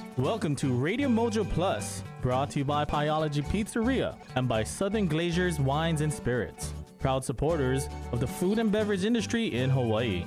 Welcome to Radio Mojo Plus, brought to you by Pyology Pizzeria and by Southern Glazers Wines and Spirits, proud supporters of the food and beverage industry in Hawaii.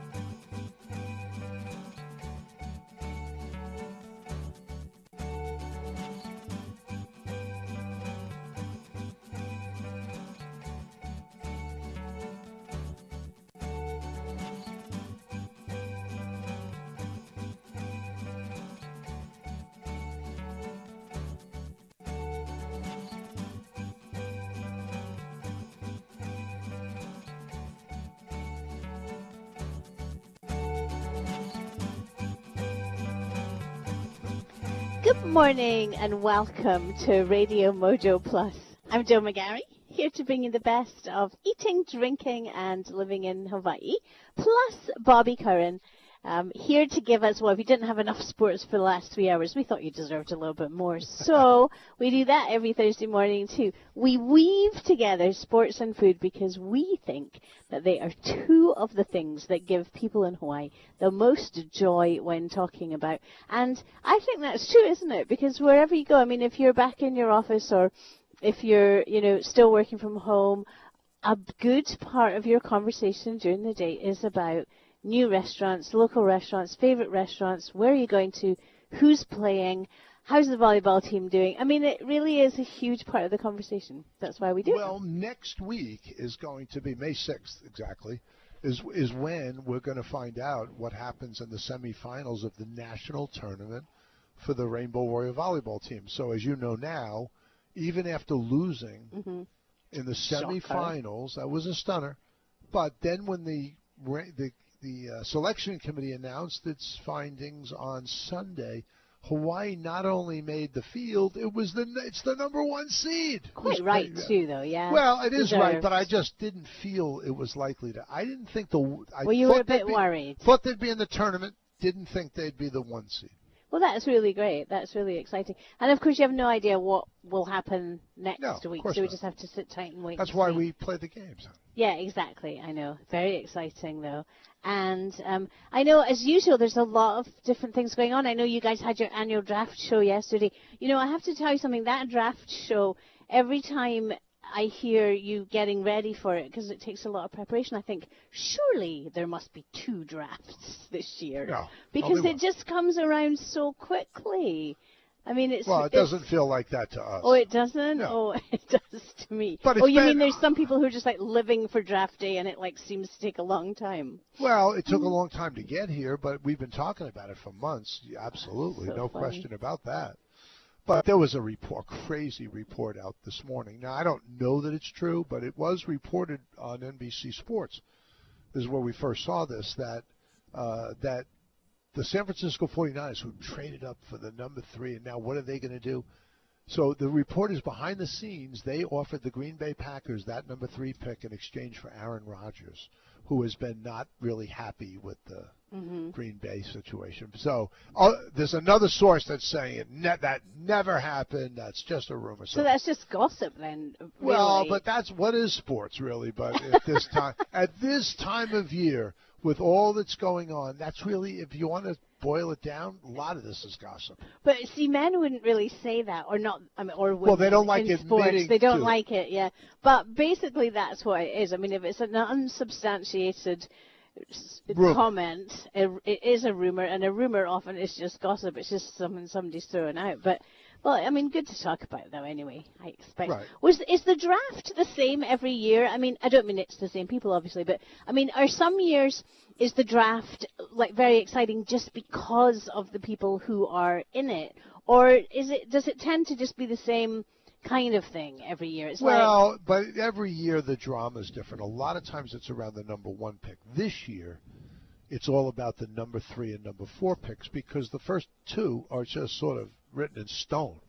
Good morning and welcome to Radio Mojo Plus. I'm Jo McGarry, here to bring you the best of eating, drinking and living in Hawaii, plus Bobby Curran, here to give us, well, if you didn't have enough sports for the last 3 hours, we thought you deserved a little bit more. So we do that every Thursday morning too. We weave together sports and food because we think that they are two of the things that give people in Hawaii the most joy when talking about. And I think that's true, isn't it? Because wherever you go, I mean, if you're back in your office or if you're, still working from home, a good part of your conversation during the day is about new restaurants, local restaurants, favorite restaurants, where are you going to, who's playing, how's the volleyball team doing? I mean, it really is a huge part of the conversation. That's why we do it. Well, next week is going to be May 6th, exactly, is when we're going to find out what happens in the semifinals of the national tournament for the Rainbow Warrior volleyball team. So as you know now, even after losing in the semifinals, that was a stunner. But then when the selection committee announced its findings on Sunday, Hawaii not only made the field, it's the number one seed. Quite right, too, though, yeah. Well, it is right, but I just didn't feel it was likely to. I didn't think you were a bit worried. Thought they'd be in the tournament, didn't think they'd be the one seed. Well, that's really great. That's really exciting. And, of course, you have no idea what will happen next week, so we just have to sit tight and wait. That's why we play the games. Yeah, exactly. I know. Very exciting, though. And I know, as usual, there's a lot of different things going on. I know you guys had your annual draft show yesterday. I have to tell you something. That draft show, every time I hear you getting ready for it, because it takes a lot of preparation, I think, surely there must be 2 drafts this year. No, because it just comes around so quickly. I mean, it doesn't feel like that to us. Oh, it doesn't? No. Oh, it does to me. But you mean there's some people who are just like living for draft day and it seems to take a long time? Well, it took a long time to get here, but we've been talking about it for months. Yeah, absolutely, no funny. question about that. But there was a crazy report out this morning. Now, I don't know that it's true, but it was reported on NBC Sports. This is where we first saw this, that the San Francisco 49ers, who traded up for the number 3, and now what are they going to do? So the report is behind the scenes. They offered the Green Bay Packers that number 3 pick in exchange for Aaron Rodgers, who has been not really happy with the Green Bay situation. So there's another source that's saying that never happened. That's just a rumor. So that's just gossip then, really. Well, but that's what is sports, really. But at this time of year, with all that's going on, that's really, if you want to boil it down, a lot of this is gossip. But see, men wouldn't really say that, or not, or women. Well, they don't like in sports. admitting They don't to like it, yeah. But basically, that's what it is. I mean, if it's an unsubstantiated comment, it is a rumor, and a rumor often is just gossip. It's just something somebody's throwing out. But well, I mean, good to talk about, though, anyway, I expect. Right. Is the draft the same every year? I mean, I don't mean it's the same people, obviously, but, I mean, are some years, is the draft, very exciting just because of the people who are in it? Or does it tend to just be the same kind of thing every year? But every year the drama is different. A lot of times it's around the number 1 pick. This year, it's all about the number 3 and number 4 picks because the first 2 are just sort of written in stone.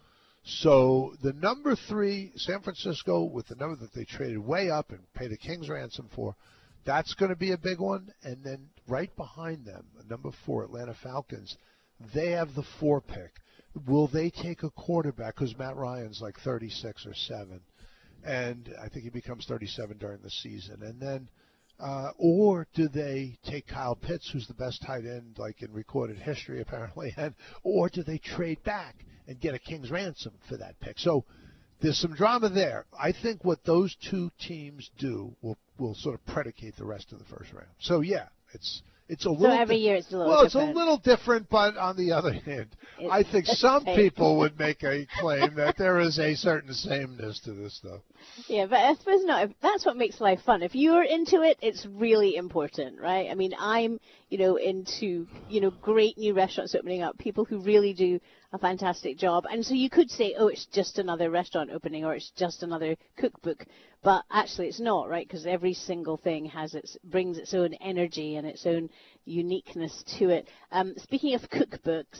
So the number 3, San Francisco, with the number that they traded way up and paid a king's ransom for, that's going to be a big one. And then right behind them, number 4, Atlanta Falcons, they have the 4 pick. Will they take a quarterback? Because Matt Ryan's like 36 or 7. And I think he becomes 37 during the season. And then Or do they take Kyle Pitts, who's the best tight end like in recorded history apparently, or do they trade back and get a king's ransom for that pick? So there's some drama there. I think what those two teams do will sort of predicate the rest of the first round. So yeah, it's a little. So every year it's a little. Well, different. it's a little different, but on the other hand, I think some people would make a claim that there is a certain sameness to this stuff. Yeah, but I suppose not. That's what makes life fun. If you're into it, it's really important, right? I mean, I'm, into, great new restaurants opening up, people who really do a fantastic job. And so you could say, oh, it's just another restaurant opening or it's just another cookbook. But actually it's not, right? Because every single thing brings its own energy and its own uniqueness to it. Speaking of cookbooks,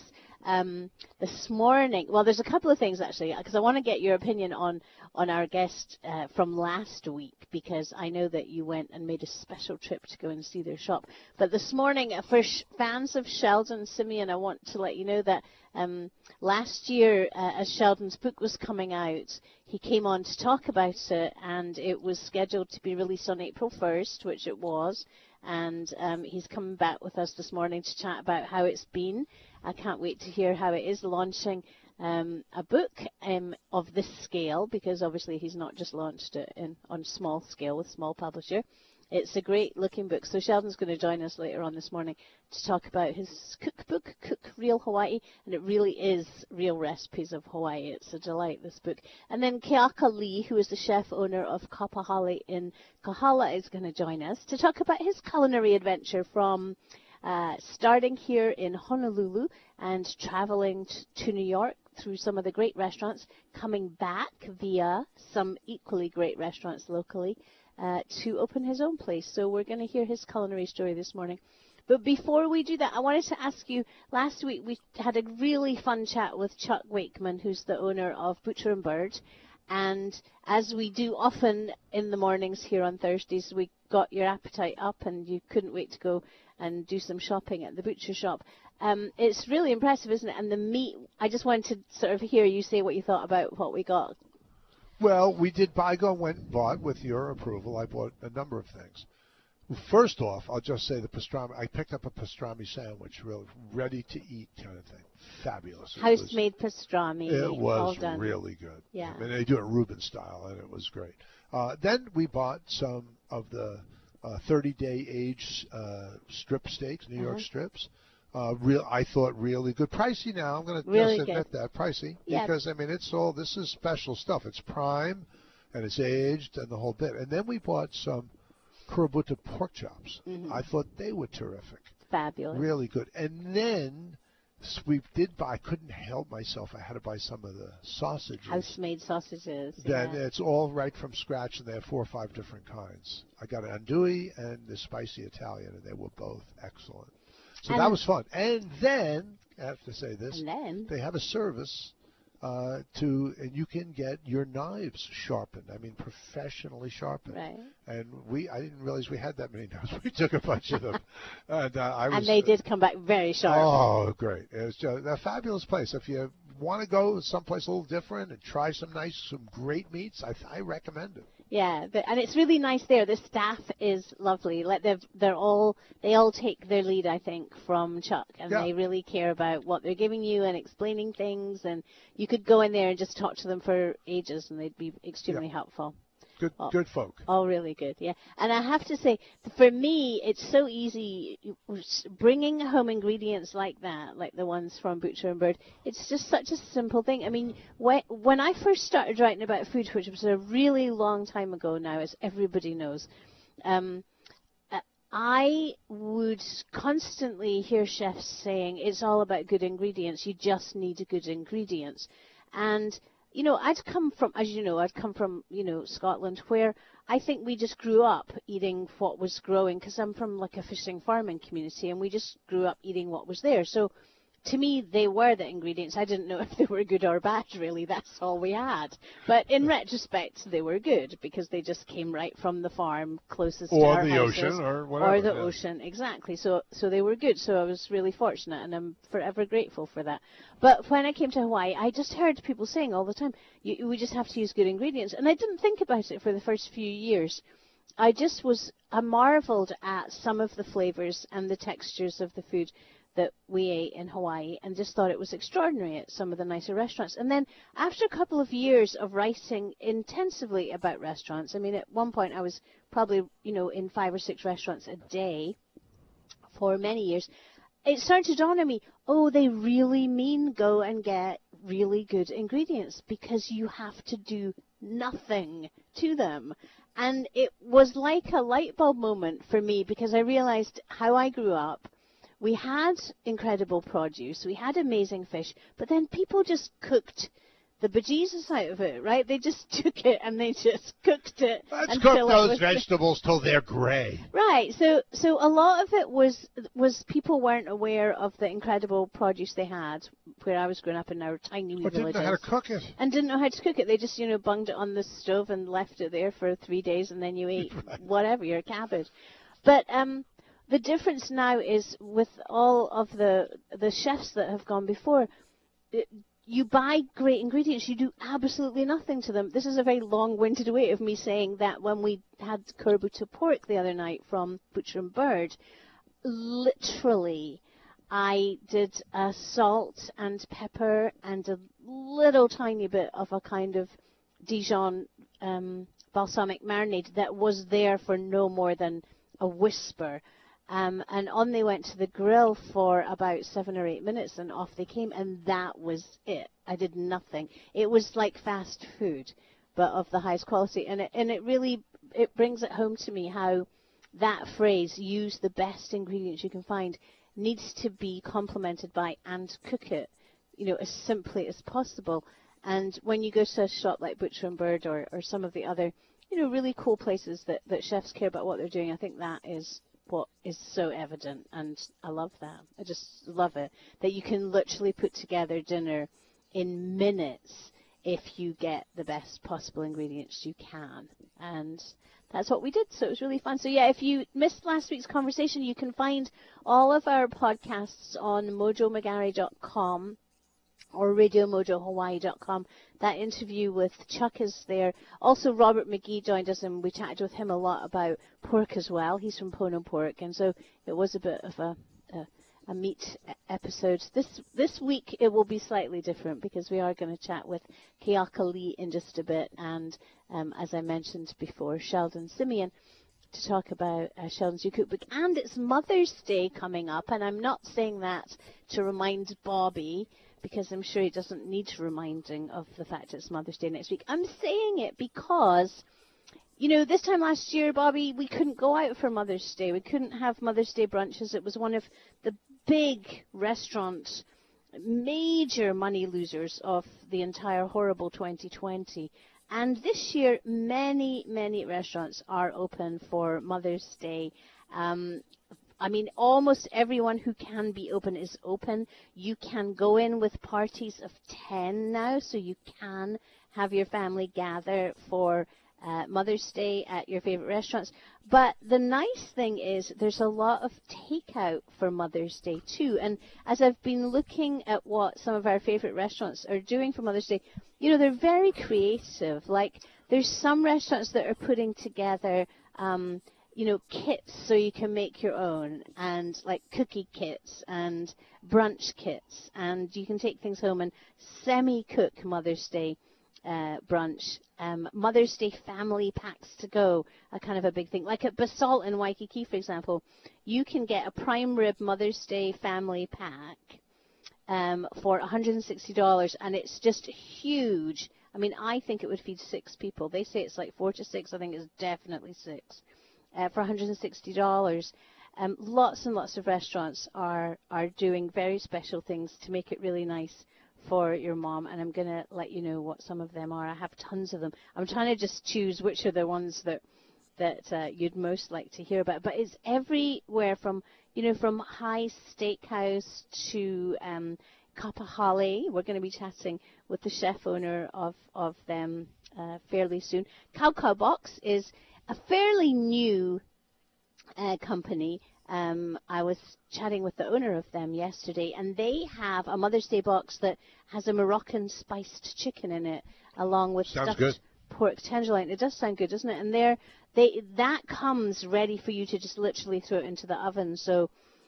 this morning, well, there's a couple of things actually, because I want to get your opinion on our guest from last week, because I know that you went and made a special trip to go and see their shop. But this morning, for fans of Sheldon Simeon, I want to let you know that last year, as Sheldon's book was coming out, he came on to talk about it, and it was scheduled to be released on April 1st, which it was. And he's coming back with us this morning to chat about how it's been. I can't wait to hear how it is launching a book of this scale, because obviously he's not just launched it on small scale with small publisher. It's a great looking book. So Sheldon's going to join us later on this morning to talk about his cookbook, Cook Real Hawaii, and it really is real recipes of Hawaii. It's a delight, this book. And then Keaka Lee, who is the chef owner of Kapahali in Kahala, is going to join us to talk about his culinary adventure from starting here in Honolulu and traveling to New York through some of the great restaurants, coming back via some equally great restaurants locally, to open his own place. So we're going to hear his culinary story this morning. But before we do that, I wanted to ask you, last week we had a really fun chat with Chuck Wakeman, who's the owner of Butcher and Bird. And as we do often in the mornings here on Thursdays, we got your appetite up and you couldn't wait to go and do some shopping at the butcher shop. It's really impressive, isn't it? And the meat, I just wanted to sort of hear you say what you thought about what we got. Well, we did went and bought, with your approval, I bought a number of things. First off, I'll just say the pastrami. I picked up a pastrami sandwich, really ready to eat kind of thing. Fabulous. House-made pastrami. It was all done. really good. Yeah. I mean, they do it Reuben style, and it was great. Then we bought some of the 30-day age strip steaks, New York strips. I thought really good. Pricey now. I'm going to really just admit that. Pricey. Yeah. Because, I mean, this is special stuff. It's prime, and it's aged, and the whole bit. And then we bought some Kurabuta pork chops. I thought they were terrific. Fabulous. Really good. And then we did buy, I couldn't help myself. I had to buy some of the sausages. House-made sausages. Then it's all right from scratch, and they have 4 or 5 different kinds. I got an andouille and the spicy Italian, and they were both excellent. So that was fun. And then, I have to say this, they have a service and you can get your knives sharpened. I mean, professionally sharpened. Right. And I didn't realize we had that many knives. We took a bunch of them. And they did come back very sharp. Oh, great. It's just a fabulous place. If you want to go someplace a little different and try some great meats, I recommend it. Yeah, and it's really nice there. The staff is lovely. Like they all take their lead, I think, from Chuck, and they really care about what they're giving you and explaining things. And you could go in there and just talk to them for ages, and they'd be extremely helpful. Good folk. Oh, really good, yeah. And I have to say, for me, it's so easy bringing home ingredients like that, like the ones from Butcher and Bird. It's just such a simple thing. I mean, when I first started writing about food, which was a really long time ago now, as everybody knows, I would constantly hear chefs saying, it's all about good ingredients. You just need good ingredients. And I'd come from Scotland, where I think we just grew up eating what was growing, because I'm from like a fishing farming community, and we just grew up eating what was there. So to me, they were the ingredients. I didn't know if they were good or bad, really. That's all we had. But in retrospect, they were good, because they just came right from the farm closest to our houses. Or the ocean, or whatever. Or the ocean, exactly. So they were good. So I was really fortunate, and I'm forever grateful for that. But when I came to Hawaii, I just heard people saying all the time, we just have to use good ingredients. And I didn't think about it for the first few years. I marveled at some of the flavors and the textures of the food that we ate in Hawaii, and just thought it was extraordinary at some of the nicer restaurants. And then after a couple of years of writing intensively about restaurants, I mean, at one point I was probably, in 5 or 6 restaurants a day for many years, it started to dawn on me, they really mean go and get really good ingredients, because you have to do nothing to them. And it was like a light bulb moment for me, because I realized how I grew up. We had incredible produce, we had amazing fish, but then people just cooked the bejesus out of it, right? They just took it and they just cooked it. Let's cook those vegetables till they're gray. Right. So a lot of it was people weren't aware of the incredible produce they had where I was growing up in our tiny wee villages. Didn't know how to cook it. And didn't know how to cook it. They just, bunged it on the stove and left it there for 3 days, and then you ate whatever, your cabbage. But the difference now is with all of the chefs that have gone before, you buy great ingredients, you do absolutely nothing to them. This is a very long-winded way of me saying that when we had Kurabuta pork the other night from Butcher and Bird, literally I did a salt and pepper and a little tiny bit of a kind of Dijon balsamic marinade that was there for no more than a whisper. And on they went to the grill for about 7 or 8 minutes, and off they came, and that was it. I did nothing. It was like fast food, but of the highest quality. And it really brings it home to me how that phrase, use the best ingredients you can find, needs to be complemented by and cook it, as simply as possible. And when you go to a shop like Butcher and Bird or some of the other, really cool places that chefs care about what they're doing, I think that is what is so evident, and I love that. I just love it, that you can literally put together dinner in minutes if you get the best possible ingredients you can, and that's what we did, so it was really fun. So yeah, if you missed last week's conversation, you can find all of our podcasts on mojomagari.com or radiomojohawaii.com. That interview with Chuck is there. Also, Robert McGee joined us, and we chatted with him a lot about pork as well. He's from Pono Pork, and so it was a bit of a meat episode. This week it will be slightly different, because we are going to chat with Keaka Lee in just a bit, and as I mentioned before, Sheldon Simeon, to talk about Sheldon's New Cookbook. And it's Mother's Day coming up, and I'm not saying that to remind Bobby, because I'm sure he doesn't need reminding of the fact it's Mother's Day next week. I'm saying it because, this time last year, Bobby, we couldn't go out for Mother's Day. We couldn't have Mother's Day brunches. It was one of the big restaurant major money losers of the entire horrible 2020. And this year, many, many restaurants are open for Mother's Day. I mean, almost everyone who can be open is open. You can go in with parties of 10 now, so you can have your family gather for Mother's Day at your favorite restaurants. But the nice thing is there's a lot of takeout for Mother's Day too. And as I've been looking at what some of our favorite restaurants are doing for Mother's Day, they're very creative. Like, there's some restaurants that are putting together kits so you can make your own, and like cookie kits and brunch kits, and you can take things home and semi-cook Mother's Day brunch. Mother's Day family packs to go are kind of a big thing. Like at Basalt in Waikiki, for example, you can get a prime rib Mother's Day family pack for $160, and it's just huge. I mean, I think it would feed 6 people. They say it's like 4 to 6. I think it's definitely 6. For $160. Lots and lots of restaurants are doing very special things to make it really nice for your mom, and I'm going to let you know what some of them are. I have tons of them. I'm trying to just choose which are the ones that you'd most like to hear about. But it's everywhere from high steakhouse to Kapahale. We're going to be chatting with the chef owner of them fairly soon. Cow Cow Box is a fairly new company. I was chatting with the owner of them yesterday, and they have a Mother's Day box that has a Moroccan spiced chicken in it, along with stuffed pork tenderloin. It does sound good, doesn't it? And that comes ready for you to just literally throw it into the oven. So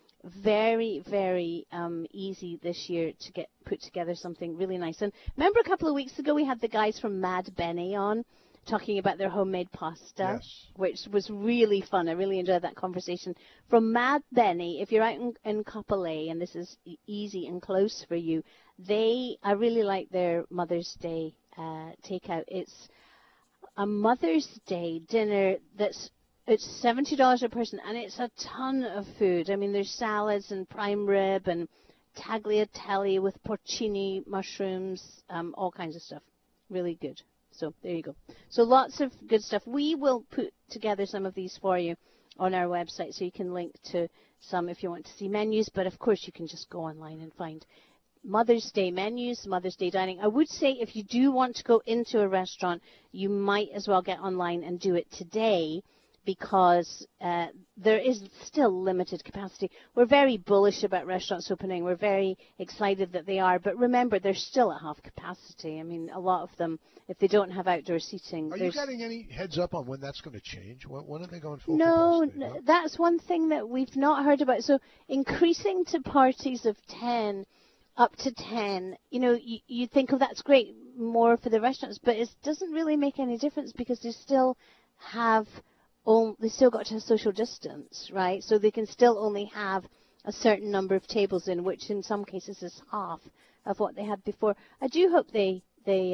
very, very easy this year to put together something really nice. And remember a couple of weeks ago we had the guys from Mad Benny on talking about their homemade pasta, yes, which was really fun. I really enjoyed that conversation. From Mad Benny, if you're out in Kapolei, and this is easy and close for you, I really like their Mother's Day takeout. It's a Mother's Day dinner it's $70 a person, and it's a ton of food. I mean, there's salads and prime rib and tagliatelle with porcini, mushrooms, all kinds of stuff. Really good. So there you go. So lots of good stuff. We will put together some of these for you on our website, so you can link to some if you want to see menus. But, of course, you can just go online and find Mother's Day menus, Mother's Day dining. I would say if you do want to go into a restaurant, you might as well get online and do it today, because there is still limited capacity. We're very bullish about restaurants opening. We're very excited that they are. But remember, they're still at half capacity. I mean, a lot of them, if they don't have outdoor seating. Are you getting any heads up on when that's going to change? When are they going full capacity? No, that's one thing that we've not heard about. So increasing to parties of 10, up to 10, you think, oh, that's great, more for the restaurants. But it doesn't really make any difference, because they still got to have social distance, right? So they can still only have a certain number of tables in, which in some cases is half of what they had before. I do hope they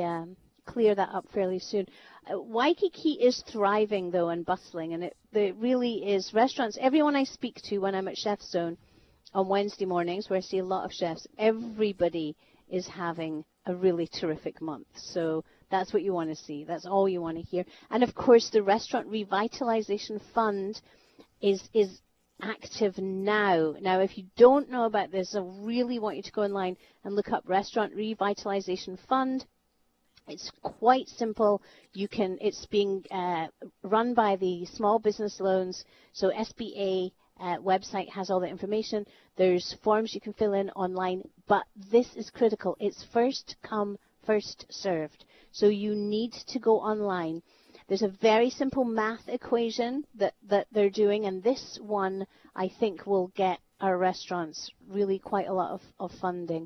clear that up fairly soon. Waikiki is thriving, though, and bustling, and it really is. Restaurants, everyone I speak to when I'm at Chef Zone on Wednesday mornings, where I see a lot of chefs, everybody is having a really terrific month. So that's what you want to see. That's all you want to hear. And, of course, the Restaurant Revitalization Fund is active now. Now, if you don't know about this, I really want you to go online and look up Restaurant Revitalization Fund. It's quite simple. It's being run by the Small Business Loans. So SBA website has all the information. There's forms you can fill in online. But this is critical. It's first come, first served. So you need to go online. There's a very simple math equation that they're doing, and this one I think will get our restaurants really quite a lot of funding.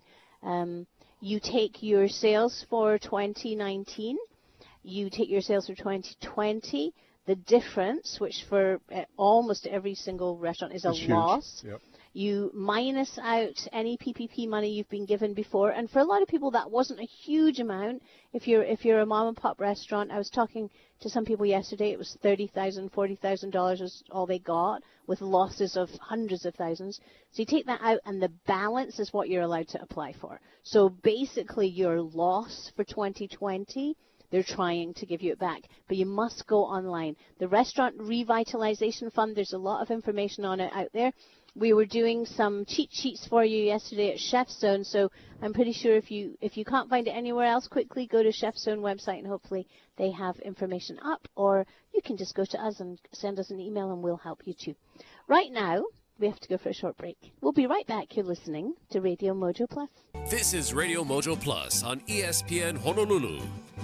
You take your sales for 2019, you take your sales for 2020, the difference, which for almost every single restaurant is a loss. Yep. You minus out any PPP money you've been given before, and for a lot of people that wasn't a huge amount. If you're a mom and pop restaurant, I was talking to some people yesterday, it was $30,000, $40,000 was all they got, with losses of hundreds of thousands. So you take that out, and the balance is what you're allowed to apply for. So basically your loss for 2020, they're trying to give you it back, but you must go online. The Restaurant Revitalization Fund, there's a lot of information on it out there. We were doing some cheat sheets for you yesterday at Chef Zone, so I'm pretty sure if you can't find it anywhere else, quickly go to Chef Zone website, and hopefully they have information up, or you can just go to us and send us an email and we'll help you too. Right now, we have to go for a short break. We'll be right back. You're listening to Radio Mojo Plus. This is Radio Mojo Plus on ESPN Honolulu.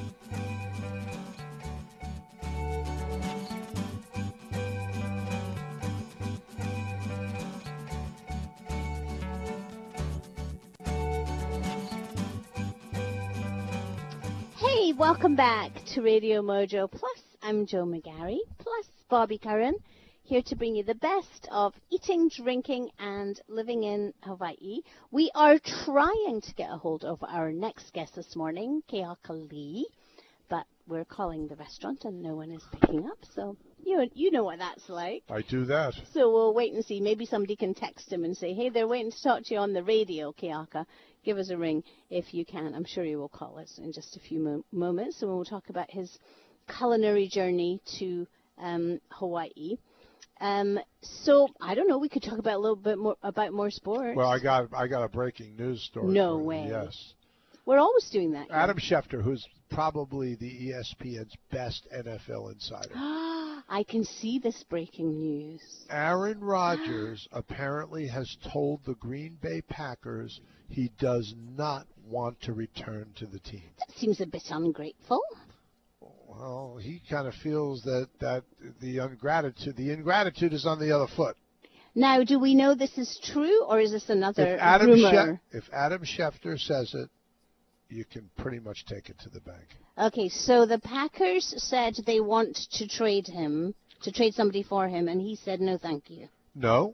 Hey, welcome back to Radio Mojo Plus. I'm Jo McGarry, plus Bobby Curran, here to bring you the best of eating, drinking, and living in Hawaii. We are trying to get a hold of our next guest this morning, Keaka Lee, but we're calling the restaurant and no one is picking up, so you know what that's like. I do that. So we'll wait and see. Maybe somebody can text him and say, hey, they're waiting to talk to you on the radio, Keaka. Give us a ring if you can. I'm sure he will call us in just a few moments, and we'll talk about his culinary journey to Hawaii. So I don't know. We could talk about a little bit more about more sports. Well, I got a breaking news story. No for you. way. Yes. We're always doing that. Adam Schefter, who's probably the ESPN's best NFL insider. I can see this breaking news. Aaron Rodgers apparently has told the Green Bay Packers he does not want to return to the team. That seems a bit ungrateful. Well, he kind of feels that the ingratitude is on the other foot. Now, do we know this is true, or is this another rumor? If Adam Schefter says it, you can pretty much take it to the bank. Okay, so the Packers said they want to trade him, to trade somebody for him, and he said no, thank you. No.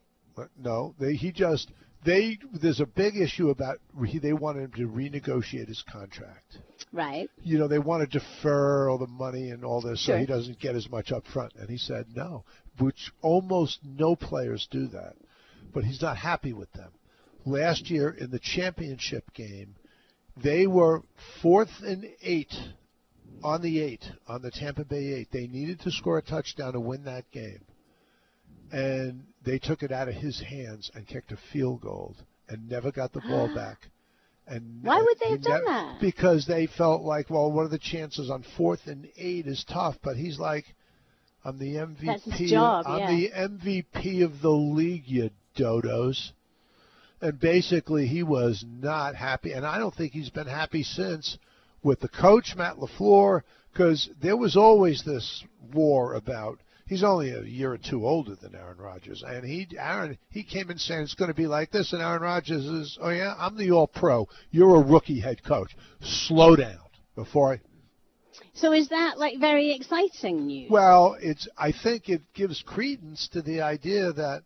There's a big issue about they want him to renegotiate his contract. Right. You know, they want to defer all the money and all this Sure. so he doesn't get as much up front. And he said no, which almost no players do that. But he's not happy with them. Last year in the championship game, they were 4th and 8 on the Tampa Bay 8. They needed to score a touchdown to win that game. And they took it out of his hands and kicked a field goal and never got the ball back. And why would they have done that? Because they felt like, well, what are the chances on 4th and 8 is tough. But he's like, I'm the MVP. That's his job, I'm the MVP of the league, you dodos. And basically, he was not happy. And I don't think he's been happy since with the coach, Matt LaFleur, because there was always this war about. He's only a year or two older than Aaron Rodgers, and he came in saying it's going to be like this, and Aaron Rodgers is, oh yeah, I'm the All-Pro. You're a rookie head coach. Slow down before I. So is that like very exciting news? Well, I think it gives credence to the idea that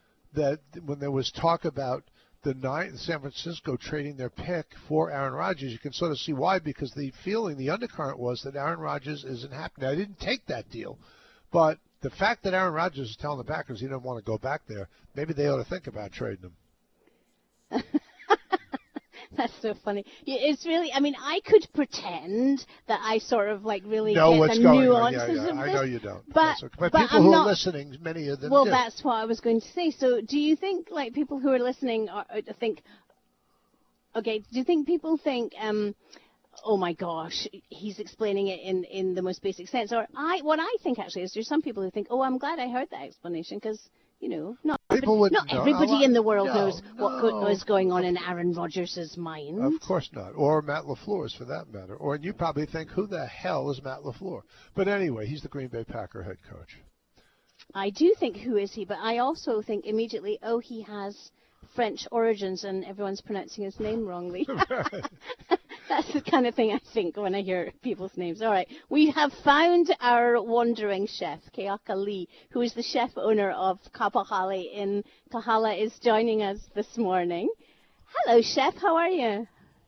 when there was talk about San Francisco trading their pick for Aaron Rodgers, you can sort of see why, because the undercurrent was that Aaron Rodgers isn't happy. Now, I didn't take that deal, but the fact that Aaron Rodgers is telling the Packers he doesn't want to go back there, maybe they ought to think about trading him. That's so funny. It's really, I mean, I could pretend that I sort of like really know get what's the going nuances on. Yeah, of I this. know you don't. But people I'm who not, are listening, many of them well, do. that's what I was going to say. So do you think like people who are listening think, okay, do you think people think, oh my gosh, he's explaining it in the most basic sense? Or what I think actually is there's some people who think, oh, I'm glad I heard that explanation because, you know, not everybody in the world knows what is going on in Aaron Rodgers' mind. Of course not. Or Matt LaFleur's for that matter. Or you probably think, who the hell is Matt LaFleur? But anyway, he's the Green Bay Packer head coach. I do think, who is he? But I also think immediately, oh, he has French origins and everyone's pronouncing his name wrongly. That's the kind of thing I think when I hear people's names. All right, we have found our wandering chef, Keaka Lee, who is the chef owner of Kapahali in Kahala, is joining us this morning. Hello, chef. How are you?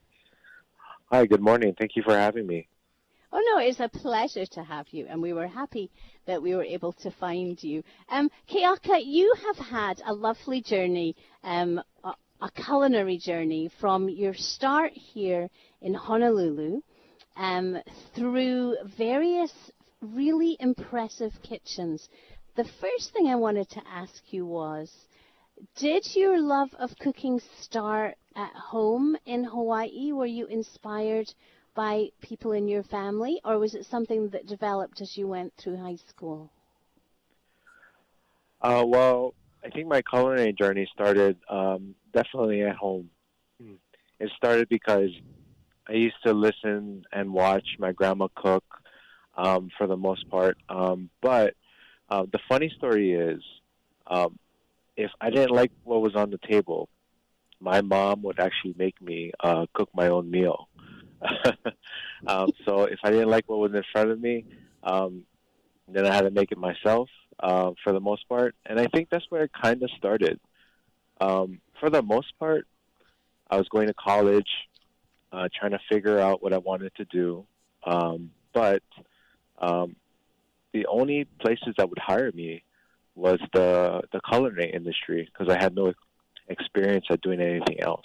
Hi, good morning. Thank you for having me. Oh, no, it's a pleasure to have you, and we were happy that we were able to find you. Keaka, you have had a lovely journey, a culinary journey from your start here in Honolulu through various really impressive kitchens. The first thing I wanted to ask you was, did your love of cooking start at home in Hawaii? Were you inspired by people in your family, or was it something that developed as you went through high school? Well, I think my culinary journey started definitely at home. It started because I used to listen and watch my grandma cook for the most part. But the funny story is, if I didn't like what was on the table, my mom would actually make me cook my own meal. So if I didn't like what was in front of me, then I had to make it myself for the most part. And I think that's where it kind of started. For the most part, I was going to college, trying to figure out what I wanted to do. But the only places that would hire me was the culinary industry because I had no experience at doing anything else.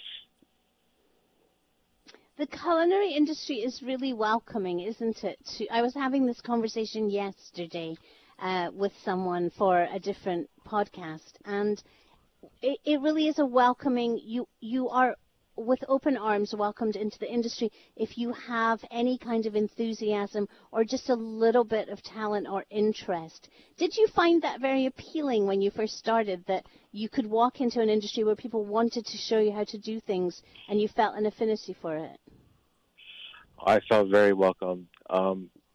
The culinary industry is really welcoming, isn't it? I was having this conversation yesterday with someone for a different podcast, and it really is a welcoming. You are with open arms welcomed into the industry if you have any kind of enthusiasm or just a little bit of talent or interest. Did you find that very appealing when you first started, that you could walk into an industry where people wanted to show you how to do things and you felt an affinity for it? I felt very welcome. I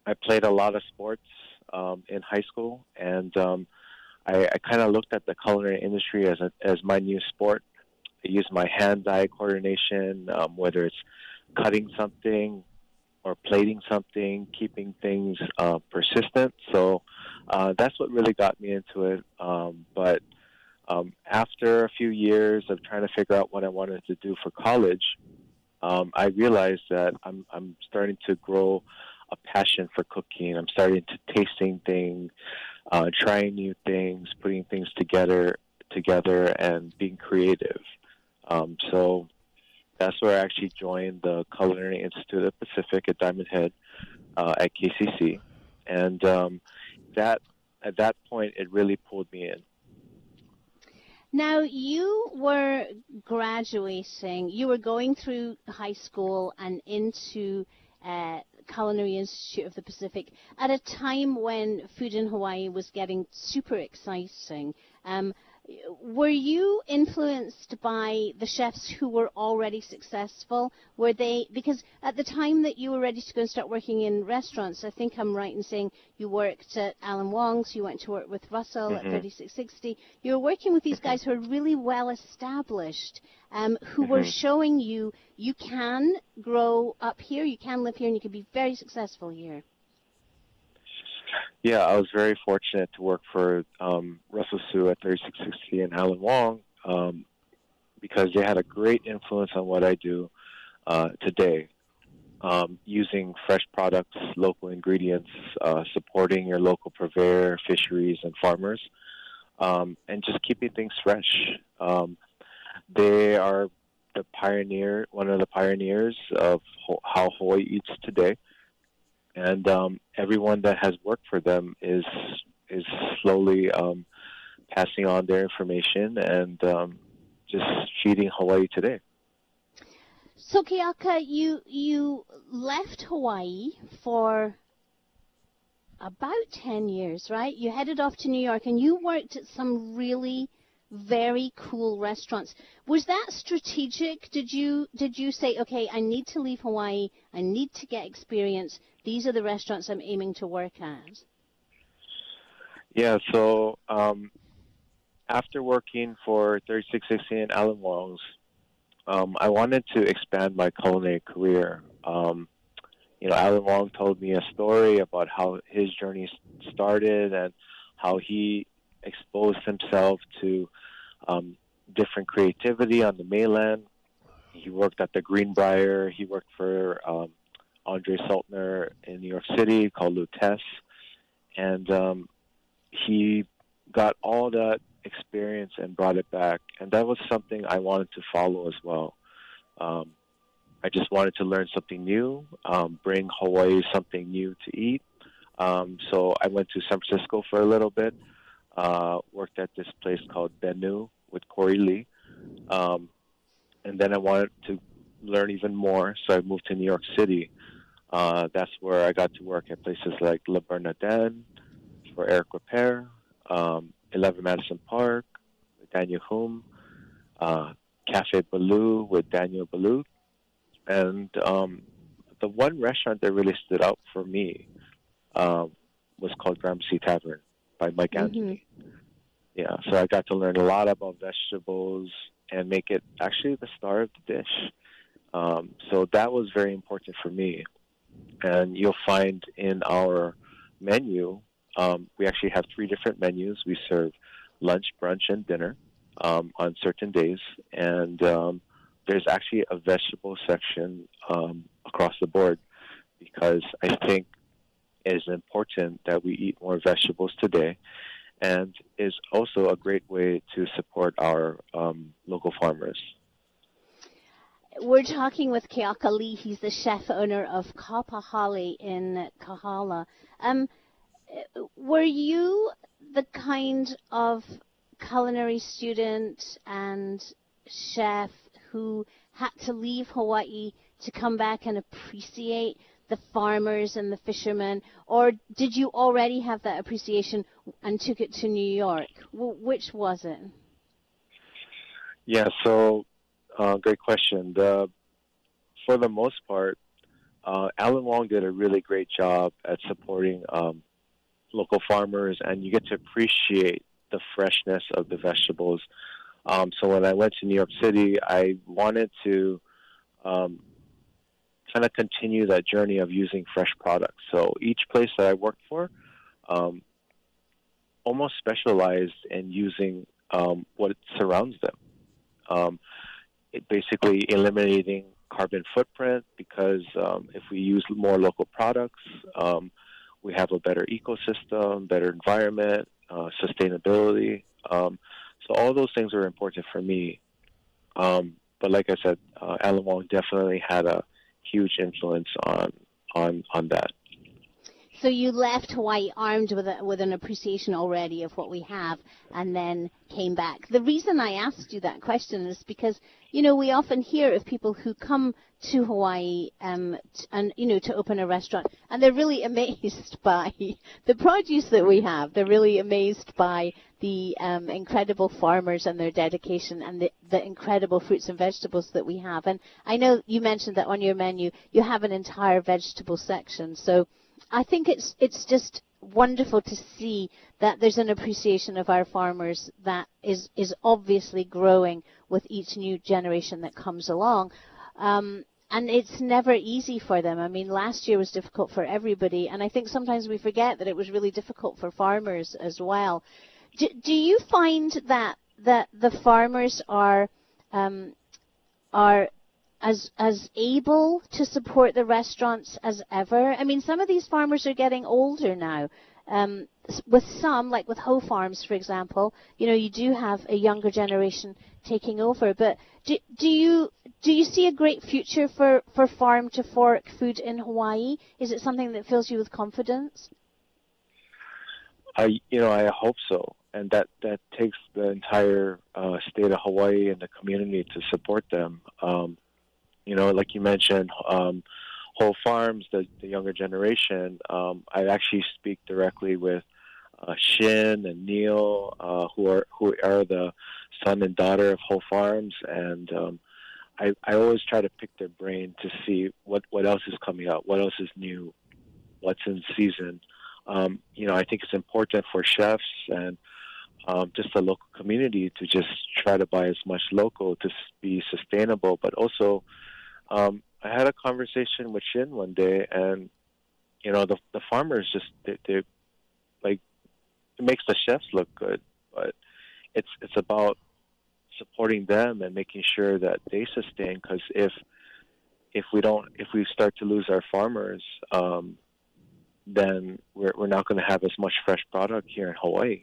I played a lot of sports in high school, and I kind of looked at the culinary industry as my new sport. I use my hand-eye coordination, whether it's cutting something or plating something, keeping things persistent. So that's what really got me into it. But after a few years of trying to figure out what I wanted to do for college, I realized that I'm starting to grow a passion for cooking. I'm starting to tasting things, trying new things, putting things together, and being creative. So that's where I actually joined the Culinary Institute of the Pacific at Diamond Head at KCC, and that at that point it really pulled me in. Now, you were graduating, you were going through high school and into Culinary Institute of the Pacific at a time when food in Hawaii was getting super exciting. Were you influenced by the chefs who were already successful? Were they, because at the time that you were ready to go and start working in restaurants, I think I'm right in saying you worked at Alan Wong's, you went to work with Russell at 3660. You were working with these guys who are really well established, who were showing you can grow up here, you can live here, and you can be very successful here. Yeah, I was very fortunate to work for Russell Sue at 3660 and Alan Wong because they had a great influence on what I do today, using fresh products, local ingredients, supporting your local purveyor, fisheries, and farmers, and just keeping things fresh. They are one of the pioneers of how Hawaii eats today. And everyone that has worked for them is slowly passing on their information and just feeding Hawaii today. So, Keaka, you left Hawaii for about 10 years, right? You headed off to New York, and you worked at some really very cool restaurants. Was that strategic? Did you say, okay, I need to leave Hawaii, I need to get experience, these are the restaurants I'm aiming to work at? Yeah, so after working for 3660 and Alan Wong's, I wanted to expand my culinary career. Alan Wong told me a story about how his journey started and how he exposed himself to different creativity on the mainland. He worked at the Greenbrier. He worked for Andre Saltner in New York City called Lutece. And he got all that experience and brought it back. And that was something I wanted to follow as well. I just wanted to learn something new, bring Hawaii something new to eat. So I went to San Francisco for a little bit, worked at this place called Bennu with Corey Lee. And then I wanted to learn even more, so I moved to New York City. That's where I got to work at places like Le Bernardin for Eric Ripert, 11 Madison Park with Daniel Hume, Cafe Baloo with Daniel Baloo. And the one restaurant that really stood out for me was called Gramercy Tavern by Mike Anthony. Yeah, so I got to learn a lot about vegetables and make it actually the star of the dish. So that was very important for me. And you'll find in our menu, we actually have 3 different menus. We serve lunch, brunch, and dinner on certain days. And there's actually a vegetable section across the board because I think it is important that we eat more vegetables today, and is also a great way to support our local farmers. We're talking with Keaka Lee. He's the chef owner of Kapahali in Kahala. Were you the kind of culinary student and chef who had to leave Hawaii to come back and appreciate the farmers and the fishermen, or did you already have that appreciation and took it to New York? Which was it? Yeah, so great question. For the most part, Alan Wong did a really great job at supporting local farmers, and you get to appreciate the freshness of the vegetables. So when I went to New York City, I wanted to kind of continue that journey of using fresh products. So each place that I worked for almost specialized in using what surrounds them. It basically eliminating carbon footprint, because if we use more local products, we have a better ecosystem, better environment, sustainability. So all those things are important for me. But like I said, Alan Wong definitely had a huge influence on that. So you left Hawaii armed with an appreciation already of what we have, and then came back. The reason I asked you that question is because, you know, we often hear of people who come to Hawaii and, you know, to open a restaurant, and they're really amazed by the produce that we have. They're really amazed by the incredible farmers and their dedication, and the incredible fruits and vegetables that we have. And I know you mentioned that on your menu you have an entire vegetable section. So I think it's just wonderful to see that there's an appreciation of our farmers that is obviously growing with each new generation that comes along. And it's never easy for them. I mean, last year was difficult for everybody, and I think sometimes we forget that it was really difficult for farmers as well. Do you find that the farmers are as able to support the restaurants as ever? I mean, some of these farmers are getting older now. With some, like with Ho Farms, for example, you know, you do have a younger generation taking over. But do you see a great future for farm to fork food in Hawaii? Is it something that fills you with confidence? I hope so, and that takes the entire state of Hawaii and the community to support them. You know, like you mentioned, Whole Farms, the younger generation. I actually speak directly with Shin and Neil, who are the son and daughter of Whole Farms, and I always try to pick their brain to see what else is coming out, what else is new, what's in season. You know, I think it's important for chefs and just the local community to just try to buy as much local to be sustainable, but also. I had a conversation with Shin one day, and you know, the farmers just they like, it makes the chefs look good, but it's about supporting them and making sure that they sustain. Because if we start to lose our farmers, then we're not going to have as much fresh product here in Hawaii.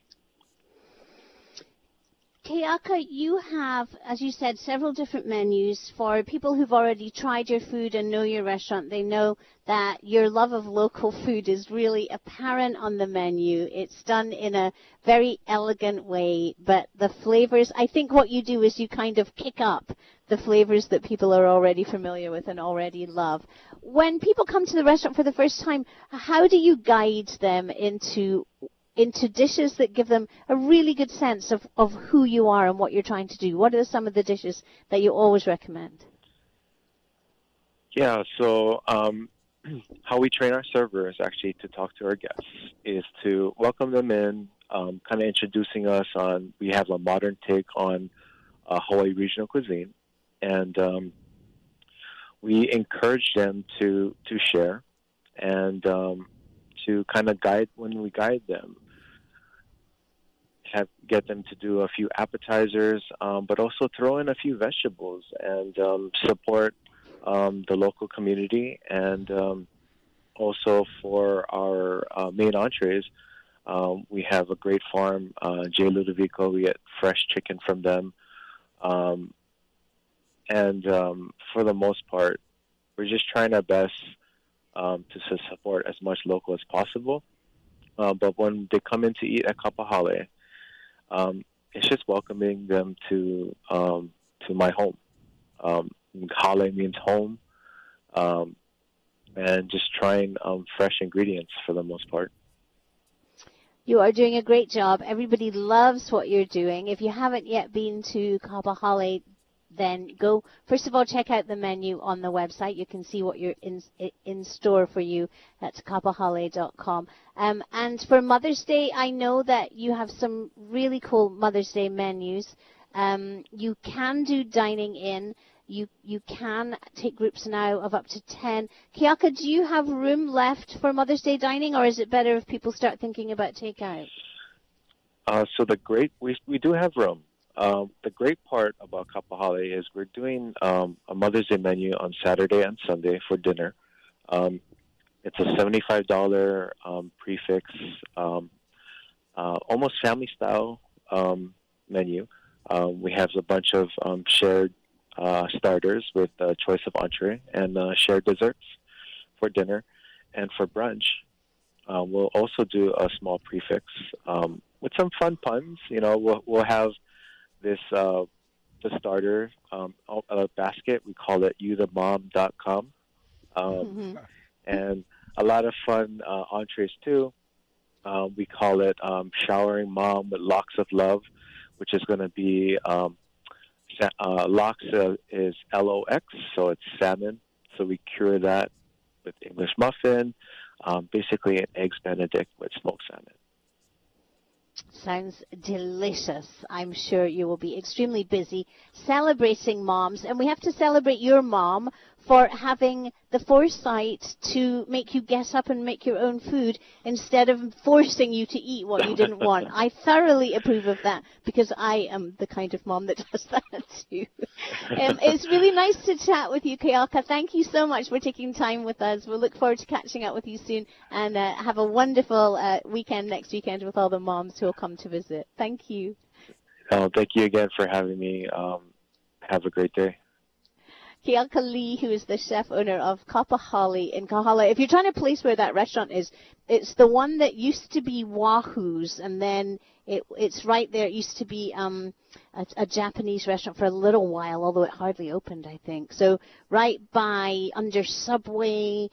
Keaka, you have, as you said, several different menus. For people who've already tried your food and know your restaurant, they know that your love of local food is really apparent on the menu. It's done in a very elegant way, but the flavors, I think what you do is you kind of kick up the flavors that people are already familiar with and already love. When people come to the restaurant for the first time, how do you guide them into dishes that give them a really good sense of who you are and what you're trying to do? What are some of the dishes that you always recommend? Yeah, so how we train our servers actually to talk to our guests is to welcome them in, kind of introducing us on, we have a modern take on Hawaii regional cuisine, and we encourage them to share and to kind of guide them. Get them to do a few appetizers, but also throw in a few vegetables and support the local community. And also for our main entrees, we have a great farm, J. Ludovico. We get fresh chicken from them. And for the most part, we're just trying our best to support as much local as possible. But when they come in to eat at Kapahale, it's just welcoming them to my home. Hale means home, and just trying fresh ingredients for the most part. You are doing a great job. Everybody loves what you're doing. If you haven't yet been to Kapahale, then go, first of all, check out the menu on the website. You can see what you're in store for you at coppaholly.com. And for Mother's Day, I know that you have some really cool Mother's Day menus. You can do dining in. You can take groups now of up to 10. Keaka, do you have room left for Mother's Day dining, or is it better if people start thinking about takeout? So we do have room. The great part about Kapahali is we're doing a Mother's Day menu on Saturday and Sunday for dinner. It's a $75 prefix, almost family-style menu. We have a bunch of shared starters with a choice of entree and shared desserts for dinner. And for brunch, we'll also do a small prefix with some fun puns. You know, we'll have this the starter basket. We call it youthemom.com. And a lot of fun entrees too. We call it Showering Mom with Locks of Love, which is going to be lox is LOX, so it's salmon. So we cure that with English muffin, basically an eggs Benedict with smoked salmon. Sounds delicious. I'm sure you will be extremely busy celebrating moms, and we have to celebrate your mom for having the foresight to make you get up and make your own food instead of forcing you to eat what you didn't want. I thoroughly approve of that because I am the kind of mom that does that too. It's really nice to chat with you, Keaka. Thank you so much for taking time with us. We'll look forward to catching up with you soon, and have a wonderful weekend next weekend with all the moms who will come to visit. Thank you. Thank you again for having me. Have a great day. Keaka Lee, who is the chef owner of Kapahali in Kahala. If you're trying to place where that restaurant is, it's the one that used to be Wahoo's, and then it's right there. It used to be a Japanese restaurant for a little while, although it hardly opened, I think. So right by, under Subway,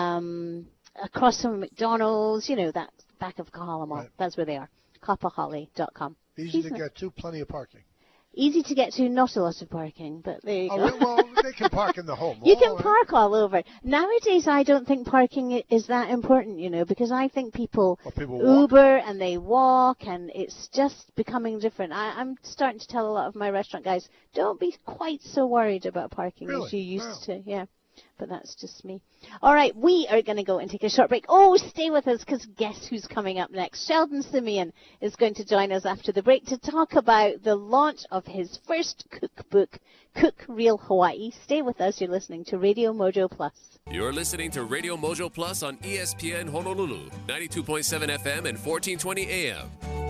across from McDonald's, you know, that back of Kahala Mall. Right. That's where they are. Kapahali.com. Easy to get to, plenty of parking. Easy to get to, not a lot of parking, but there you go. Well, they can park in the home. You can park all over. Nowadays, I don't think parking is that important, you know, because I think people Uber and they walk, and it's just becoming different. I'm starting to tell a lot of my restaurant guys, don't be quite so worried about parking as you used to. Yeah. But that's just me. All right, we are going to go and take a short break. Oh, stay with us, because guess who's coming up next? Sheldon Simeon is going to join us after the break to talk about the launch of his first cookbook, Cook Real Hawaii. Stay with us. You're listening to Radio Mojo Plus. You're listening to Radio Mojo Plus on ESPN Honolulu, 92.7 FM and 1420 AM.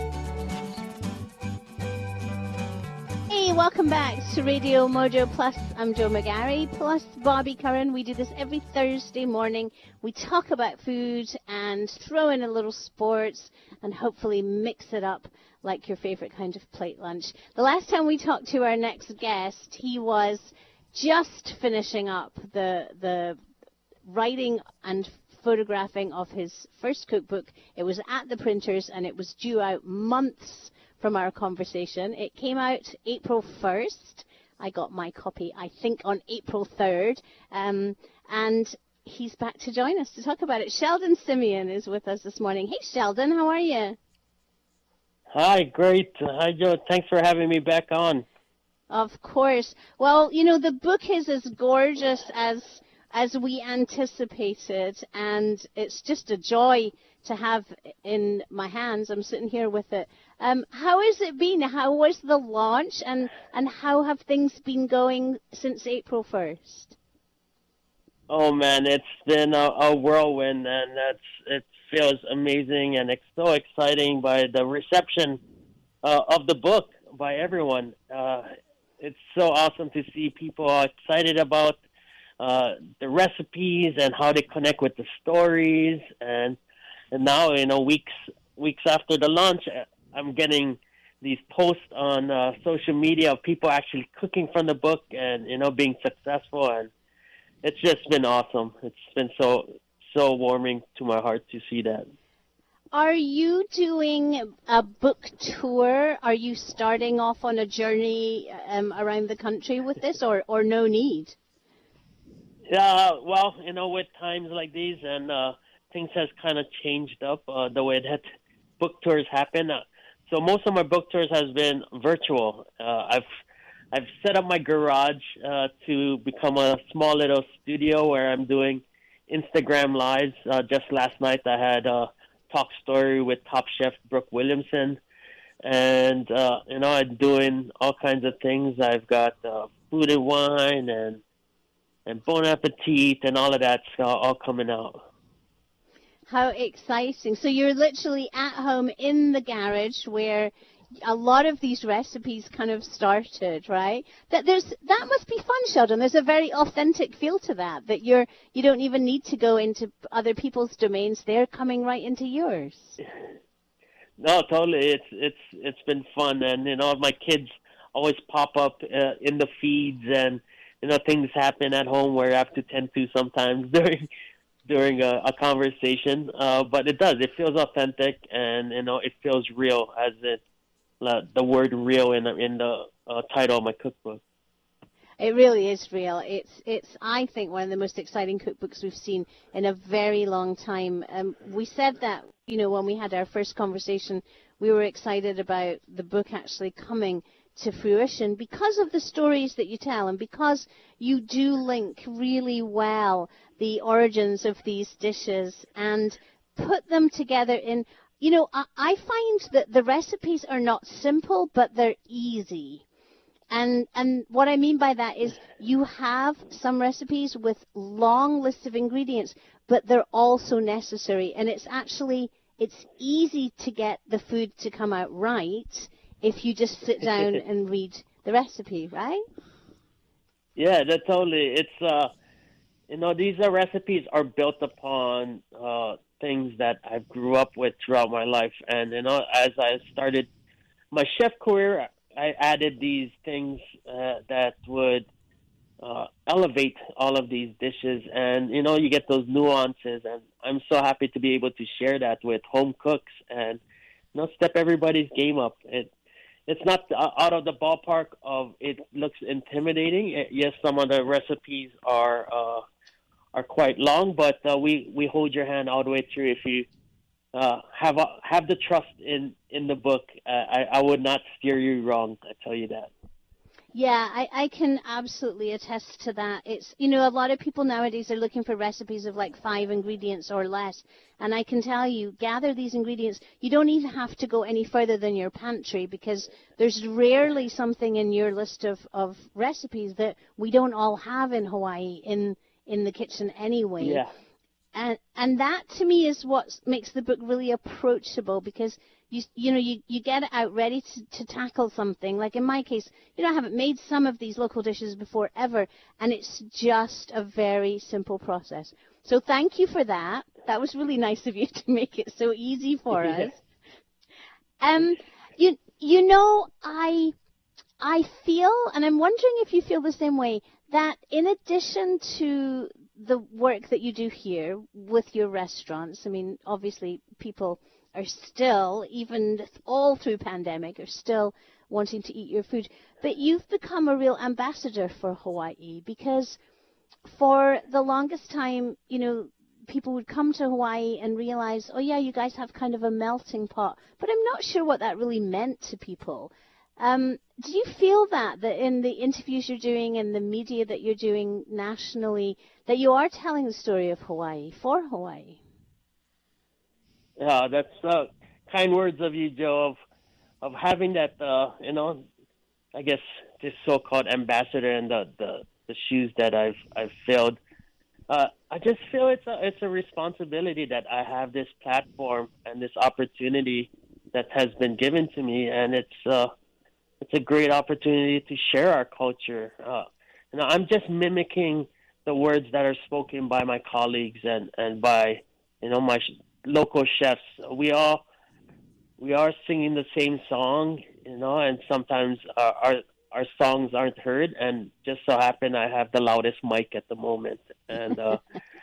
Hey, welcome back to Radio Mojo Plus. I'm Joe McGarry, plus Bobby Curran. We do this every Thursday morning. We talk about food and throw in a little sports and hopefully mix it up like your favorite kind of plate lunch. The last time we talked to our next guest, he was just finishing up the writing and photographing of his first cookbook. It was at the printers and it was due out months from our conversation. It came out April 1st. I got my copy, I think, on April 3rd. And he's back to join us to talk about it. Sheldon Simeon is with us this morning. Hey, Sheldon, how are you? Hi, great. Hi, Joe. Thanks for having me back on. Of course. Well, you know, the book is as gorgeous as we anticipated, and it's just a joy to have in my hands. I'm sitting here with it. How has it been? How was the launch, and how have things been going since April 1st? Oh, man, it's been a whirlwind, and it feels amazing, and it's so exciting by the reception of the book by everyone. It's so awesome to see people excited about the recipes and how they connect with the stories, and now, you know, weeks after the launch, I'm getting these posts on social media of people actually cooking from the book and, you know, being successful, and it's just been awesome. It's been so warming to my heart to see that. Are you doing a book tour? Are you starting off on a journey around the country with this, or no need? Yeah, well, with times like these and things has kind of changed up the way that book tours happen. So most of my book tours has been virtual. I've set up my garage to become a small little studio where I'm doing Instagram lives. Just last night I had a talk story with Top Chef Brooke Williamson, and I'm doing all kinds of things. I've got food and wine and Bon Appetit and all of that's all coming out. How exciting. So you're literally at home in the garage where a lot of these recipes kind of started, right? That must be fun, Sheldon. There's a very authentic feel to that you don't even need to go into other people's domains. They're coming right into yours. No, totally. It's been fun, and my kids always pop up in the feeds, and things happen at home where I have to tend to sometimes during a conversation. But it does. It feels authentic, and it feels real, as the word "real" in the title of my cookbook. It really is real. It's I think one of the most exciting cookbooks we've seen in a very long time. We said that when we had our first conversation, we were excited about the book actually coming to fruition because of the stories that you tell and because you do link really well the origins of these dishes and put them together in. I find that the recipes are not simple, but they're easy. And what I mean by that is you have some recipes with long lists of ingredients, but they're also necessary. And it's easy to get the food to come out right if you just sit down and read the recipe, right? Yeah, that totally. It's these recipes are built upon things that I grew up with throughout my life, and as I started my chef career, I added these things that would elevate all of these dishes, and you get those nuances, and I'm so happy to be able to share that with home cooks and step everybody's game up. It's not out of the ballpark of it looks intimidating. Yes, some of the recipes are quite long, but we hold your hand all the way through. If you have the trust in the book, I would not steer you wrong. I tell you that. Yeah, I can absolutely attest to that. It's, a lot of people nowadays are looking for recipes of like 5 ingredients or less. And I can tell you, gather these ingredients. You don't even have to go any further than your pantry because there's rarely something in your list of recipes that we don't all have in Hawaii in the kitchen anyway. Yeah. And that to me is what makes the book really approachable because you get it out ready to tackle something. Like in my case, I haven't made some of these local dishes before ever, and it's just a very simple process. So thank you for that. That was really nice of you to make it so easy for us. I feel, and I'm wondering if you feel the same way, that in addition to the work that you do here with your restaurants, I mean, obviously people are still, even all through pandemic, are still wanting to eat your food. But you've become a real ambassador for Hawaii because for the longest time, people would come to Hawaii and realize, oh yeah, you guys have kind of a melting pot. But I'm not sure what that really meant to people. Do you feel that in the interviews you're doing and the media that you're doing nationally, that you are telling the story of Hawaii for Hawaii? Yeah, that's kind words of you, Joe, of having that, I guess this so-called ambassador and the shoes that I've filled. I just feel it's a responsibility that I have this platform and this opportunity that has been given to me, and it's a great opportunity to share our culture. I'm just mimicking the words that are spoken by my colleagues and by my local chefs. We are singing the same song, and sometimes our songs aren't heard, and just so happen I have the loudest mic at the moment, and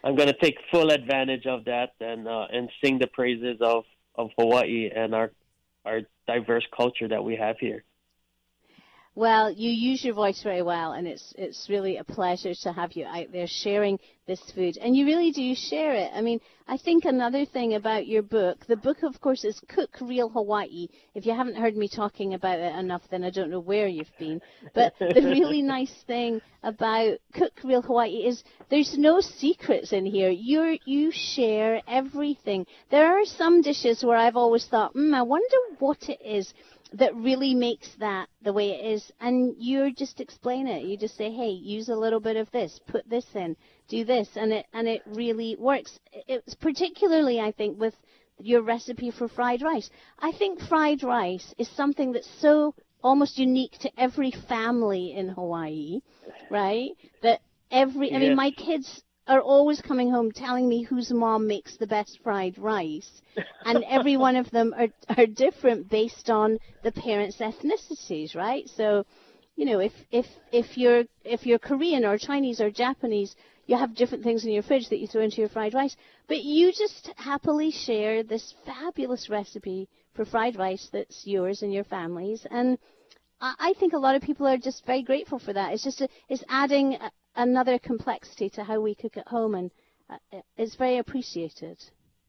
I'm going to take full advantage of that and sing the praises of Hawaii and our diverse culture that we have here. Well, you use your voice very well, and it's really a pleasure to have you out there sharing this food. And you really do share it. I mean, I think another thing about your book, the book, of course, is Cook Real Hawaii. If you haven't heard me talking about it enough, then I don't know where you've been. But the really nice thing about Cook Real Hawaii is there's no secrets in here. You share everything. There are some dishes where I've always thought, I wonder what it is that really makes that the way it is, and you just explain it. You just say, hey, use a little bit of this, put this in, do this, and it really works. It's particularly, I think, with your recipe for fried rice. I think fried rice is something that's so almost unique to every family in Hawaii, right? That I mean, my kids are always coming home telling me whose mom makes the best fried rice, and every one of them are different based on the parents' ethnicities, right? So, you know, if you're Korean or Chinese or Japanese, you have different things in your fridge that you throw into your fried rice. But you just happily share this fabulous recipe for fried rice that's yours and your family's, and I think a lot of people are just very grateful for that. It's adding another complexity to how we cook at home, and it's very appreciated.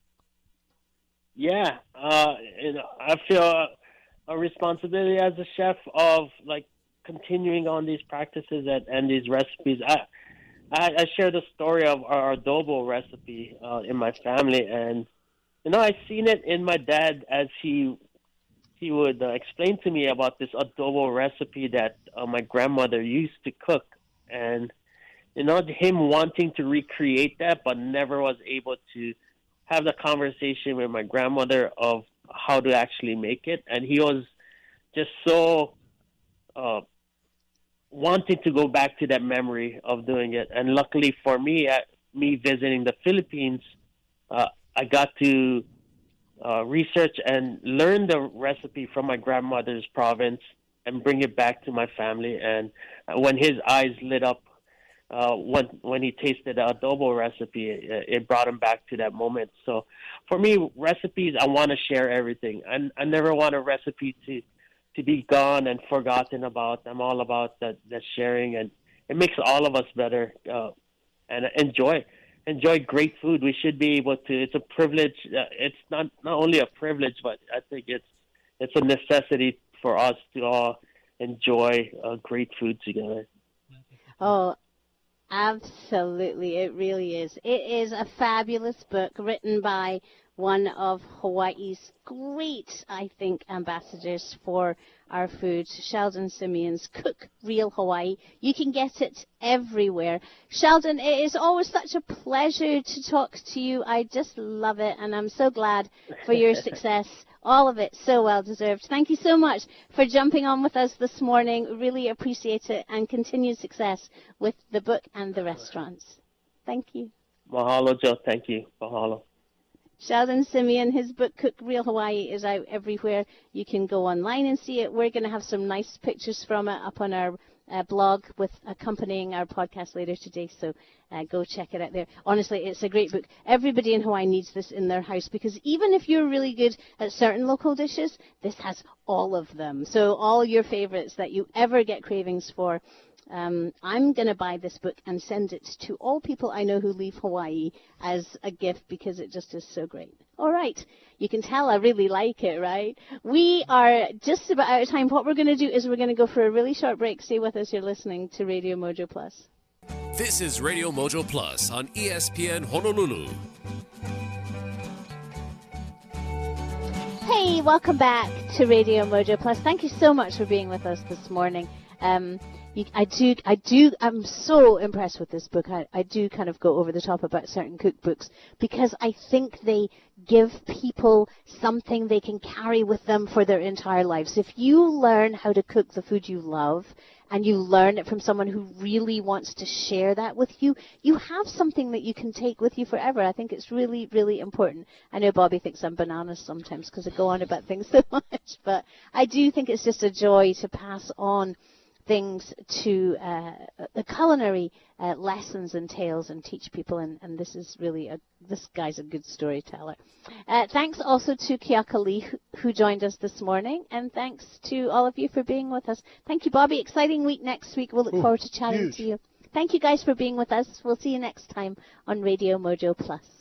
Yeah, I feel a responsibility as a chef of like continuing on these practices and these recipes. I share the story of our adobo recipe in my family, and I seen it in my dad as he would explain to me about this adobo recipe that my grandmother used to cook, and him wanting to recreate that, but never was able to have the conversation with my grandmother of how to actually make it. And he was just so wanting to go back to that memory of doing it. And luckily for me, me visiting the Philippines, I got to research and learn the recipe from my grandmother's province and bring it back to my family. And when his eyes lit up, when he tasted the adobo recipe, it brought him back to that moment. So for me, recipes, I want to share everything. I never want a recipe to be gone and forgotten about. I'm all about that sharing, and it makes all of us better and enjoy great food. We should be able to. It's a privilege. It's not only a privilege, but I think it's a necessity for us to all enjoy great food together. Oh, absolutely. It really is. It is a fabulous book written by one of Hawaii's great, I think, ambassadors for our food, Sheldon Simeon's Cook Real Hawaii. You can get it everywhere. Sheldon, it is always such a pleasure to talk to you. I just love it, and I'm so glad for your success. All of it so well deserved. Thank you so much for jumping on with us this morning. Really appreciate it, and continued success with the book and the restaurants. Thank you. Mahalo, Joe. Thank you. Mahalo. Sheldon Simeon, his book, Cook Real Hawaii, is out everywhere. You can go online and see it. We're going to have some nice pictures from it up on our blog with accompanying our podcast later today, so go check it out there. Honestly, it's a great book. Everybody in Hawaii needs this in their house, because even if you're really good at certain local dishes, this has all of them. So all your favorites that you ever get cravings for. I'm going to buy this book and send it to all people I know who leave Hawaii as a gift, because it just is so great. All right. You can tell I really like it, right? We are just about out of time. What we're going to do is we're going to go for a really short break. Stay with us. You're listening to Radio Mojo Plus. This is Radio Mojo Plus on ESPN Honolulu. Hey, welcome back to Radio Mojo Plus. Thank you so much for being with us this morning. I'm so impressed with this book. I do kind of go over the top about certain cookbooks, because I think they give people something they can carry with them for their entire lives. If you learn how to cook the food you love, and you learn it from someone who really wants to share that with you, you have something that you can take with you forever. I think it's really, really important. I know Bobby thinks I'm bananas sometimes because I go on about things so much, but I do think it's just a joy to pass on things to the culinary lessons and tales and teach people, and this is really this guy's a good storyteller. Thanks also to Kiaka Lee who joined us this morning, and thanks to all of you for being with us. Thank you, Bobby. Exciting week next week. We'll look forward to chatting to you. Thank you guys for being with us. We'll see you next time on Radio Mojo Plus.